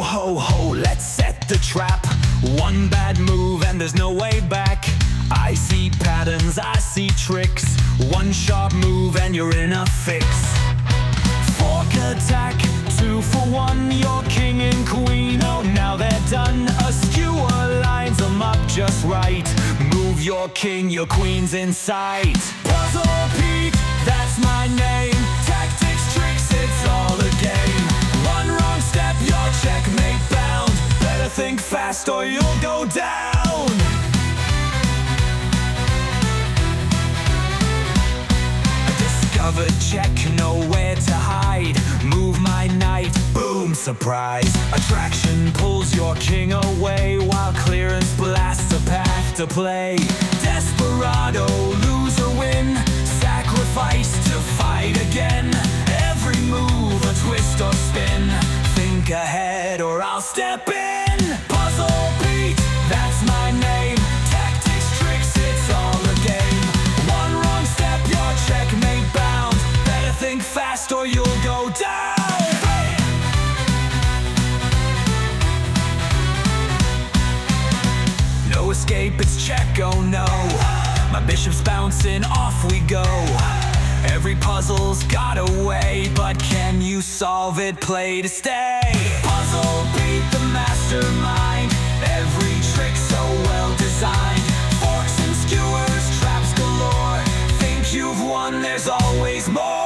ho ho, let's set the trap. One bad move and there's no way back. I see patterns, I see tricks. One sharp move and you're in a fix. Fork attack, 2 for 1, your king and queen. Oh, now they're done. A skewer lines them up just right. Move your king, your queen's in sight. Puzzle Pete, that's my name. Tactics, tricks, it's all a game. One wrong step, you're checkmate bound. Better think fast or you'll go down. Discovered check, nowhere to hide. Move my knight, boom, surprise. Attraction pulls your king away, while clearance blasts a path to play. Desperado, lose or win. Sacrifice to fight again. Every move a twist or spin. Think ahead or I'll step in. Puzzle Pete, that's my name. Tactics, tricks, it's all a game. One wrong step, you're checkmate bound. Better think fast or you'll go down. No escape, it's check, oh no. My bishop's bouncing, off we go. Every puzzle's got a way, but can you solve it? Play to stay. Puzzle Pete, the mastermind. Every trick so well designed. Forks and skewers, traps galore. Think you've won, there's always more.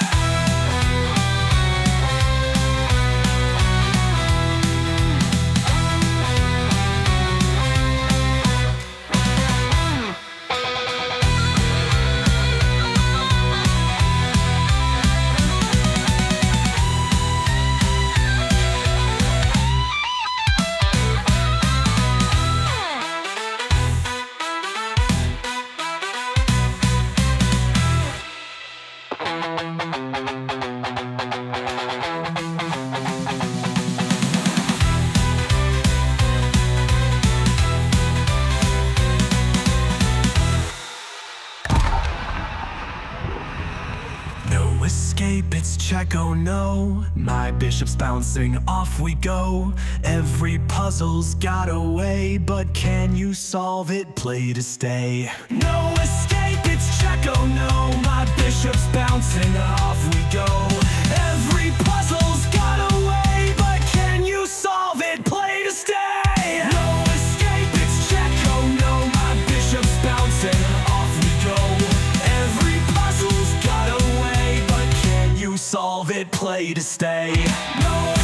No escape, it's check, oh no. My bishop's bouncing, off we go. Every puzzle's got a way, but can you solve it? Play to stay. No escape, it's check, oh no. My bishop's bouncing, off we go. Every puzzle's got a way, but can you solve it? Play to stay. No escape, it's check, oh no. My bishop's bouncing, off we go. Every puzzle's got a way, but can you solve it? Play to stay. No